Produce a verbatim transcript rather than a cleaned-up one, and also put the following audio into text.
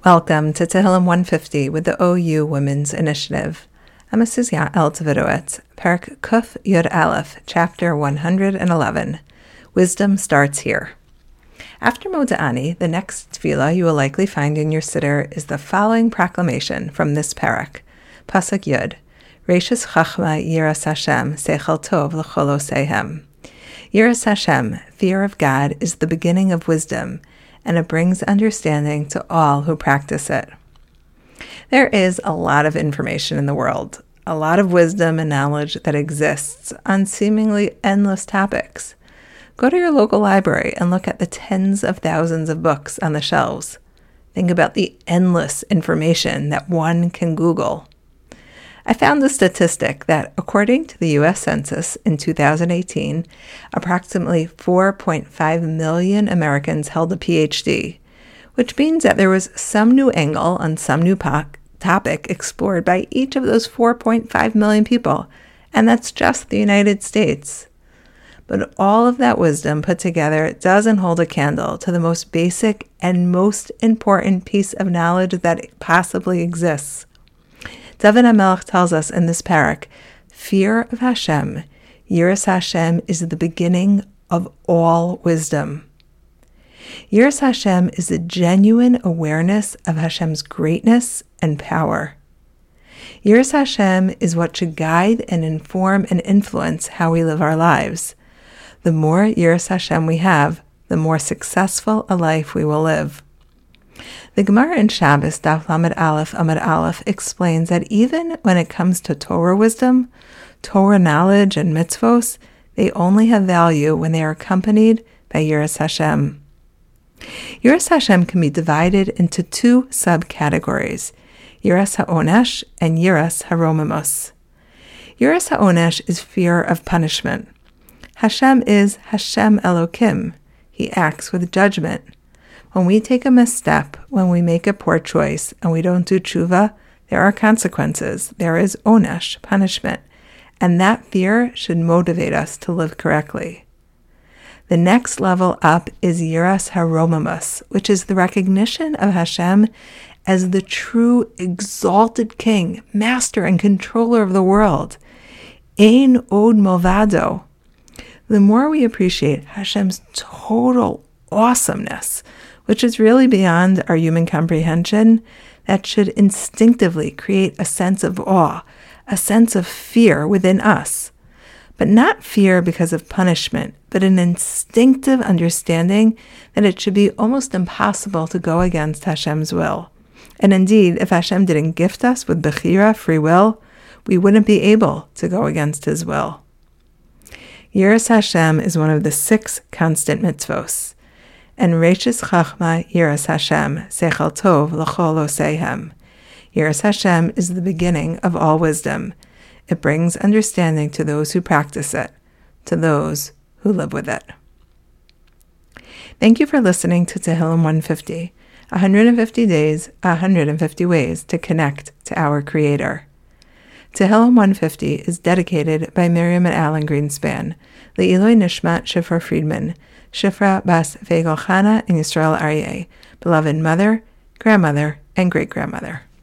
Welcome to Tehillim one fifty with the O U Women's Initiative. I'm Missus Yael Tvidowitz, Parak Kuf Yud Aleph, Chapter one hundred eleven. Wisdom starts here. After Moda'ani, the next tefillah you will likely find in your siddur is the following proclamation from this parak. Pasuk Yud. Reishis Chachma Yiras Hashem Seichel Tov L'chol Oseihem. Yiras Hashem, fear of God, is the beginning of wisdom, and it brings understanding to all who practice it. There is a lot of information in the world, a lot of wisdom and knowledge that exists on seemingly endless topics. Go to your local library and look at the tens of thousands of books on the shelves. Think about the endless information that one can Google. I found a statistic that, according to the U S Census in two thousand eighteen, approximately four point five million Americans held a P H D, which means that there was some new angle on some new po- topic explored by each of those four point five million people, and that's just the United States. But all of that wisdom put together doesn't hold a candle to the most basic and most important piece of knowledge that possibly exists. David HaMelech tells us in this parak, fear of Hashem, Yiras Hashem, is the beginning of all wisdom. Yiras Hashem is a genuine awareness of Hashem's greatness and power. Yiras Hashem is what should guide and inform and influence how we live our lives. The more Yiras Hashem we have, the more successful a life we will live. The Gemara in Shabbos, Daf Lamed Aleph Amud Aleph, explains that even when it comes to Torah wisdom, Torah knowledge, and mitzvos, they only have value when they are accompanied by Yiras Hashem. Yiras Hashem can be divided into two subcategories, Yiras HaOnesh and Yiras HaRomimos. Yiras HaOnesh is fear of punishment. Hashem is Hashem Elokim. He acts with judgment. When we take a misstep, when we make a poor choice, and we don't do tshuva, there are consequences. There is onesh, punishment, and that fear should motivate us to live correctly. The next level up is Yiras HaRomimos, which is the recognition of Hashem as the true exalted king, master and controller of the world. Ein od movado. The more we appreciate Hashem's total awesomeness, which is really beyond our human comprehension, that should instinctively create a sense of awe, a sense of fear within us. But not fear because of punishment, but an instinctive understanding that it should be almost impossible to go against Hashem's will. And indeed, if Hashem didn't gift us with bechira, free will, we wouldn't be able to go against His will. Yiras Hashem is one of the six constant mitzvos. And Reishis Chachma Yiras Hashem Seichel Tov L'chol Oseihem. Yiras Hashem is the beginning of all wisdom. It brings understanding to those who practice it, to those who live with it. Thank you for listening to Tehillim one fifty, one hundred fifty days, one hundred fifty ways to connect to our Creator. Tehillim one fifty is dedicated by Miriam and Alan Greenspan, Le'iloi Nishmat Shifra Friedman, Shifra Bas Feigel Chana, and Yisrael Aryeh, beloved mother, grandmother, and great-grandmother.